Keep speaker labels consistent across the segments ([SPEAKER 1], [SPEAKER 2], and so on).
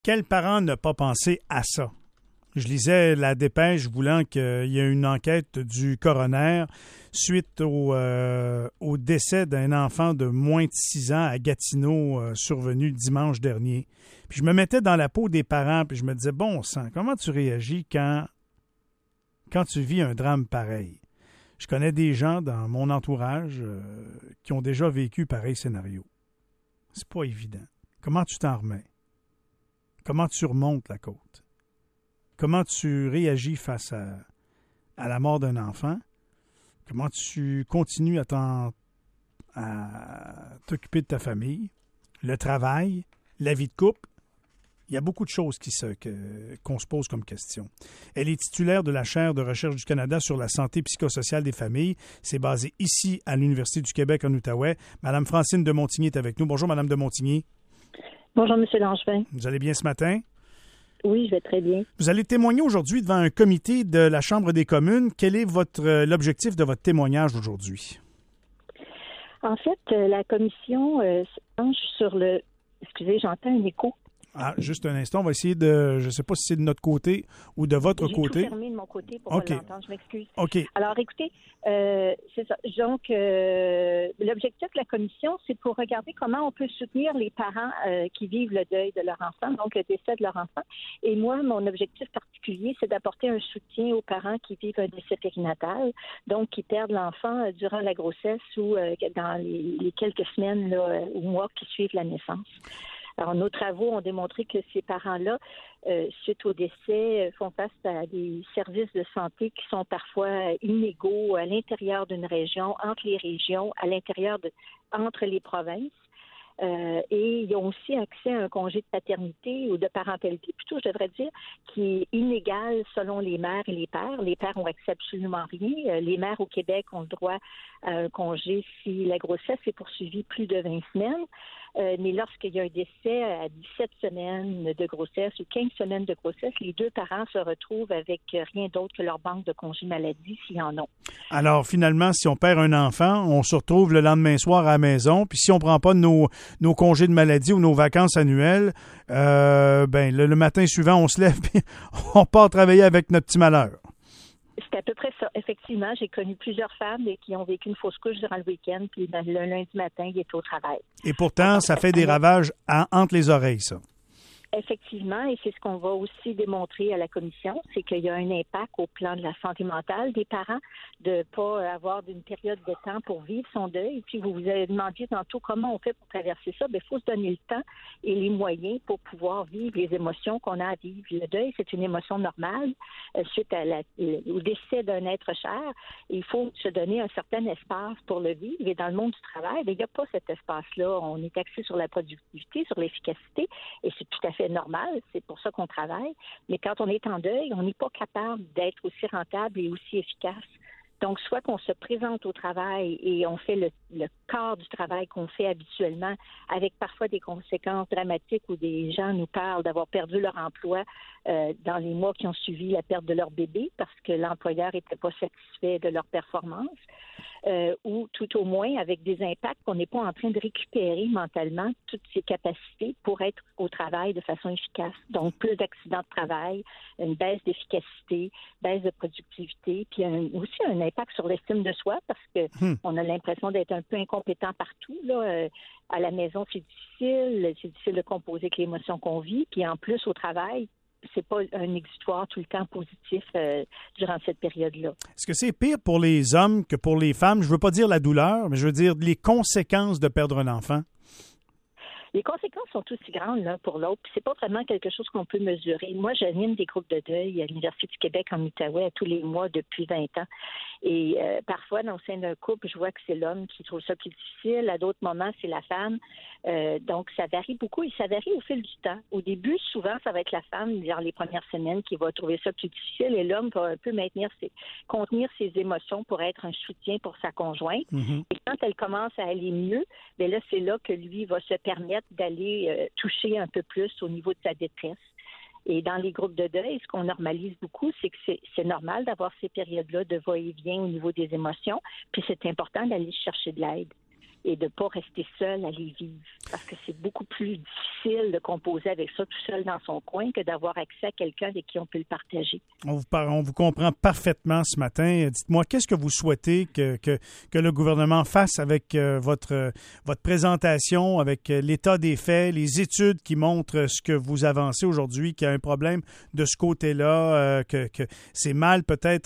[SPEAKER 1] Quel parent n'a pas pensé à ça? Je lisais la dépêche voulant qu'il y ait une enquête du coroner suite au décès d'un enfant de moins de 6 ans à Gatineau survenu dimanche dernier. Puis je me mettais dans la peau des parents puis je me disais, bon sang, comment tu réagis quand tu vis un drame pareil? Je connais des gens dans mon entourage qui ont déjà vécu pareil scénario. C'est pas évident. Comment tu t'en remets? Comment tu remontes la côte? Comment tu réagis face à la mort d'un enfant? Comment tu continues à t'occuper de ta famille, le travail, la vie de couple? Il y a beaucoup de choses qu'on se pose comme question. Elle est titulaire de la chaire de recherche du Canada sur la santé psychosociale des familles. C'est basé ici à l'Université du Québec en Outaouais. Madame Francine de Montigny est avec nous. Bonjour, Madame de Montigny.
[SPEAKER 2] Bonjour, M. Langevin.
[SPEAKER 1] Vous allez bien ce matin?
[SPEAKER 2] Oui, je vais très bien.
[SPEAKER 1] Vous allez témoigner aujourd'hui devant un comité de la Chambre des communes. Quel est l'objectif de votre témoignage aujourd'hui?
[SPEAKER 2] En fait, la commission se penche sur le... Excusez, j'entends un écho.
[SPEAKER 1] Ah, juste un instant, on va essayer de... Je ne sais pas si c'est de notre côté ou de votre côté.
[SPEAKER 2] J'ai tout fermé de mon côté pour pas l'entendre, je m'excuse.
[SPEAKER 1] OK.
[SPEAKER 2] Alors, écoutez, c'est ça. Donc, l'objectif de la commission, c'est pour regarder comment on peut soutenir les parents qui vivent le deuil de leur enfant, donc le décès de leur enfant. Et moi, mon objectif particulier, c'est d'apporter un soutien aux parents qui vivent un décès périnatal, donc qui perdent l'enfant durant la grossesse ou dans les quelques semaines là, ou mois qui suivent la naissance. Alors, nos travaux ont démontré que ces parents-là, suite au décès, font face à des services de santé qui sont parfois inégaux à l'intérieur d'une région, entre les régions, entre les provinces. Et ils ont aussi accès à un congé de paternité ou de parentalité, plutôt, je devrais dire, qui est inégal selon les mères et les pères. Les pères ont accès absolument rien. Les mères au Québec ont le droit à un congé si la grossesse est poursuivie plus de 20 semaines. Mais lorsqu'il y a un décès à 17 semaines de grossesse ou 15 semaines de grossesse, les deux parents se retrouvent avec rien d'autre que leur banque de congés maladie s'ils en ont.
[SPEAKER 1] Alors, finalement, si on perd un enfant, on se retrouve le lendemain soir à la maison, puis si on ne prend pas nos congés de maladie ou nos vacances annuelles, le matin suivant, on se lève et on part travailler avec notre petit malheur.
[SPEAKER 2] C'est à peu près ça. Effectivement, j'ai connu plusieurs femmes qui ont vécu une fausse couche durant le week-end, puis le lundi matin, ils étaient au travail.
[SPEAKER 1] Et pourtant, ça fait des ravages entre les oreilles, ça.
[SPEAKER 2] Effectivement, et c'est ce qu'on va aussi démontrer à la commission, c'est qu'il y a un impact au plan de la santé mentale des parents de ne pas avoir d'une période de temps pour vivre son deuil. Et puis, vous vous avez demandé tantôt comment on fait pour traverser ça. Bien, il faut se donner le temps et les moyens pour pouvoir vivre les émotions qu'on a à vivre. Le deuil, c'est une émotion normale suite au décès d'un être cher. Et il faut se donner un certain espace pour le vivre. Et dans le monde du travail, bien, il n'y a pas cet espace-là. On est axé sur la productivité, sur l'efficacité, et c'est tout à fait normal, c'est pour ça qu'on travaille. Mais quand on est en deuil, on n'est pas capable d'être aussi rentable et aussi efficace. Donc, soit qu'on se présente au travail et on fait le quart du travail qu'on fait habituellement, avec parfois des conséquences dramatiques où des gens nous parlent d'avoir perdu leur emploi dans les mois qui ont suivi la perte de leur bébé parce que l'employeur n'était pas satisfait de leur performance. Ou tout au moins avec des impacts qu'on n'est pas en train de récupérer mentalement toutes ces capacités pour être au travail de façon efficace. Donc, plus d'accidents de travail, une baisse d'efficacité, baisse de productivité, puis aussi un impact sur l'estime de soi parce que on a l'impression d'être un peu incompétent partout. Là. À la maison, c'est difficile de composer avec l'émotion qu'on vit, puis en plus, au travail, c'est pas un exutoire tout le temps positif durant cette période-là.
[SPEAKER 1] Est-ce que c'est pire pour les hommes que pour les femmes? Je veux pas dire la douleur, mais je veux dire les conséquences de perdre un enfant.
[SPEAKER 2] Les conséquences sont aussi grandes l'un pour l'autre. Puis c'est pas vraiment quelque chose qu'on peut mesurer. Moi, j'anime des groupes de deuil à l'Université du Québec en Outaouais à tous les mois depuis 20 ans. Et parfois, dans le sein d'un couple, je vois que c'est l'homme qui trouve ça plus difficile. À d'autres moments, c'est la femme. Donc, ça varie beaucoup et ça varie au fil du temps. Au début, souvent, ça va être la femme, dans les premières semaines, qui va trouver ça plus difficile et l'homme va un peu contenir ses émotions pour être un soutien pour sa conjointe. Mm-hmm. Et quand elle commence à aller mieux, bien là, c'est là que lui va se permettre d'aller toucher un peu plus au niveau de sa détresse. Et dans les groupes de deuil, ce qu'on normalise beaucoup, c'est que c'est normal d'avoir ces périodes-là de va-et-vient au niveau des émotions, puis c'est important d'aller chercher de l'aide. et de ne pas rester seul à les vivre. Parce que c'est beaucoup plus difficile de composer avec ça tout seul dans son coin que d'avoir accès à quelqu'un avec qui on peut le partager.
[SPEAKER 1] On vous comprend parfaitement ce matin. Dites-moi, qu'est-ce que vous souhaitez que le gouvernement fasse avec votre présentation, avec l'état des faits, les études qui montrent ce que vous avancez aujourd'hui, qu'il y a un problème de ce côté-là, que c'est mal peut-être,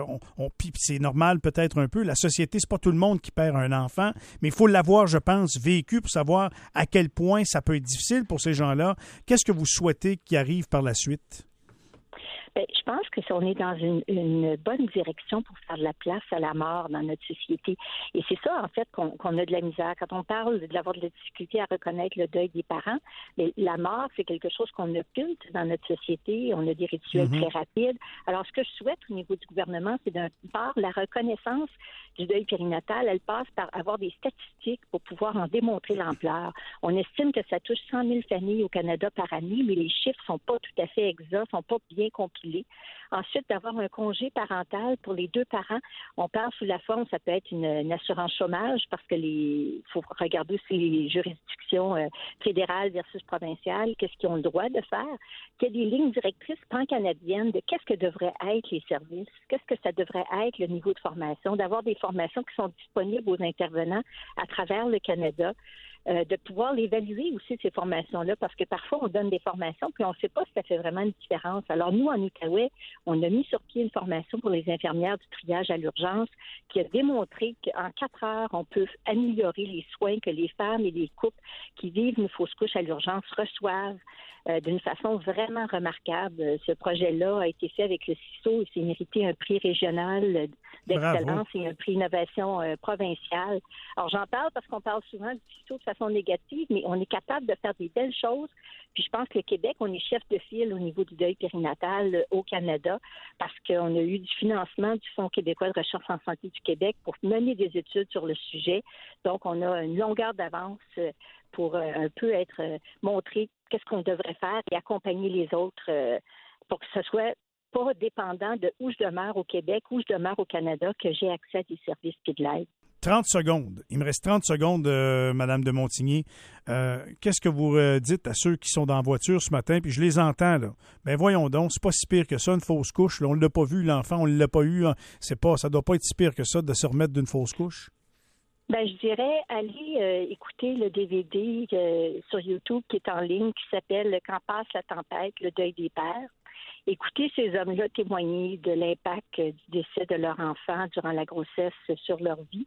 [SPEAKER 1] puis c'est normal peut-être un peu. La société, c'est pas tout le monde qui perd un enfant, mais il faut l'avoir, je pense, vécu pour savoir à quel point ça peut être difficile pour ces gens-là. Qu'est-ce que vous souhaitez qui arrive par la suite?
[SPEAKER 2] Bien, je pense que si on est dans une bonne direction pour faire de la place à la mort dans notre société. Et c'est ça, en fait, qu'on a de la misère. Quand on parle d'avoir de la difficulté à reconnaître le deuil des parents, mais la mort, c'est quelque chose qu'on occulte dans notre société. On a des rituels très rapides. Alors, ce que je souhaite au niveau du gouvernement, c'est d'un part la reconnaissance du deuil périnatal. Elle passe par avoir des statistiques pour pouvoir en démontrer l'ampleur. On estime que ça touche 100 000 familles au Canada par année, mais les chiffres sont pas tout à fait exacts, sont pas bien compilés. Ensuite, d'avoir un congé parental pour les deux parents. On parle sous la forme, ça peut être une assurance chômage parce que faut regarder aussi les juridictions fédérales versus provinciales, qu'est-ce qu'ils ont le droit de faire. Qu'il y a des lignes directrices pan-canadiennes de qu'est-ce que devraient être les services, qu'est-ce que ça devrait être le niveau de formation, d'avoir des formations qui sont disponibles aux intervenants à travers le Canada. De pouvoir l'évaluer aussi, ces formations-là, parce que parfois, on donne des formations, puis on ne sait pas si ça fait vraiment une différence. Alors, nous, en Outaouais, on a mis sur pied une formation pour les infirmières du triage à l'urgence qui a démontré qu'en 4 heures, on peut améliorer les soins que les femmes et les couples qui vivent une fausse couche à l'urgence reçoivent d'une façon vraiment remarquable. Ce projet-là a été fait avec le CISO et s'est mérité un prix régional d'excellence et un prix innovation provinciale. Alors, j'en parle parce qu'on parle souvent du CISO de façon négative, mais on est capable de faire des belles choses. Puis je pense que le Québec, on est chef de file au niveau du deuil périnatal au Canada parce qu'on a eu du financement du Fonds québécois de recherche en santé du Québec pour mener des études sur le sujet. Donc, on a une longueur d'avance pour un peu être montré qu'est-ce qu'on devrait faire et accompagner les autres pour que ce soit pas dépendant de où je demeure au Québec, où je demeure au Canada, que j'ai accès à des services et de l'aide.
[SPEAKER 1] 30 secondes. Il me reste 30 secondes, Madame de Montigny. Qu'est-ce que vous dites à ceux qui sont dans la voiture ce matin, puis je les entends, là. Ben voyons donc, c'est pas si pire que ça, une fausse couche. Là, on ne l'a pas vu, l'enfant, on ne l'a pas eu. Ça doit pas être si pire que ça de se remettre d'une fausse couche.
[SPEAKER 2] Ben, je dirais, allez écouter le DVD sur YouTube qui est en ligne, qui s'appelle « Quand passe la tempête, le deuil des pères ». Écoutez ces hommes-là témoigner de l'impact du décès de leur enfant durant la grossesse sur leur vie.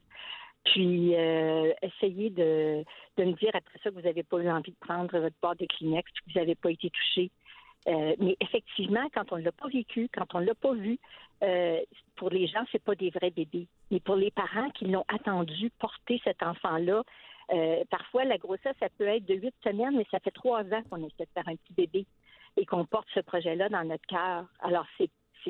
[SPEAKER 2] Puis, essayez de me dire après ça que vous n'avez pas eu envie de prendre votre boîte de Kleenex, que vous n'avez pas été touché. Mais effectivement, quand on ne l'a pas vécu, quand on ne l'a pas vu, pour les gens, c'est pas des vrais bébés. Mais pour les parents qui l'ont attendu porter cet enfant-là, parfois la grossesse, ça peut être de 8 semaines, mais ça fait 3 ans qu'on essaie de faire un petit bébé et qu'on porte ce projet-là dans notre cœur. Alors, c'est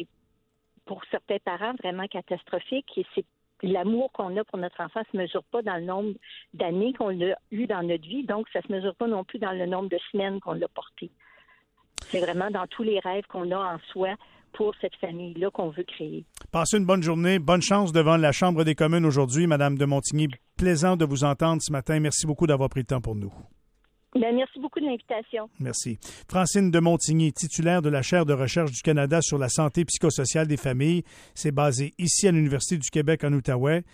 [SPEAKER 2] pour certains parents vraiment catastrophique et c'est l'amour qu'on a pour notre enfant ne se mesure pas dans le nombre d'années qu'on l'a eu dans notre vie, donc ça ne se mesure pas non plus dans le nombre de semaines qu'on l'a porté. C'est vraiment dans tous les rêves qu'on a en soi pour cette famille-là qu'on veut créer.
[SPEAKER 1] Passez une bonne journée. Bonne chance devant la Chambre des communes aujourd'hui, Madame de Montigny. Plaisant de vous entendre ce matin. Merci beaucoup d'avoir pris le temps pour nous.
[SPEAKER 2] Bien, merci beaucoup de l'invitation.
[SPEAKER 1] Merci. Francine de Montigny, titulaire de la chaire de recherche du Canada sur la santé psychosociale des familles. C'est basé ici à l'Université du Québec en Outaouais.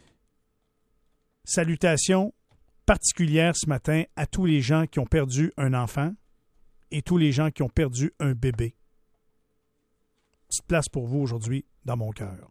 [SPEAKER 1] Salutations particulières ce matin à tous les gens qui ont perdu un enfant et tous les gens qui ont perdu un bébé. Petite place pour vous aujourd'hui dans mon cœur.